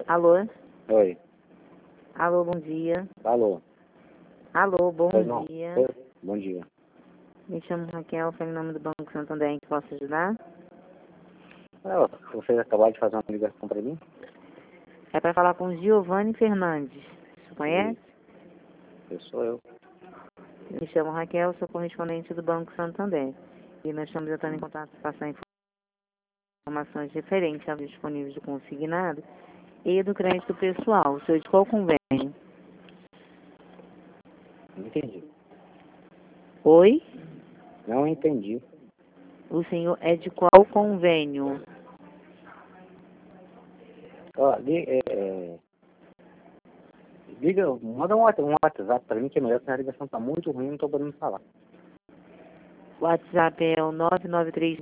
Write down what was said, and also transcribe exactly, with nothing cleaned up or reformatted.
Alô? Oi. Alô, bom dia. Alô. Alô, bom Oi, não. dia. Oi. Bom dia. Me chamo Raquel, foi em nome do Banco Santander em que posso ajudar? Ah, vocês acabaram de fazer uma ligação para mim? É para falar com Giovanni Fernandes. Você conhece? Eu sou eu. Me chamo Raquel, sou correspondente do Banco Santander. E nós estamos entrando em contato para passar informações referentes aos disponíveis do consignado e do crédito pessoal. O senhor de qual convênio? Não entendi. Oi? Não entendi. O senhor é de qual convênio? Ó, li, é, é, liga, manda um, WhatsApp- um WhatsApp para mim que é melhor, porque a ligação está muito ruim, não estou podendo falar. O WhatsApp é o nove nove três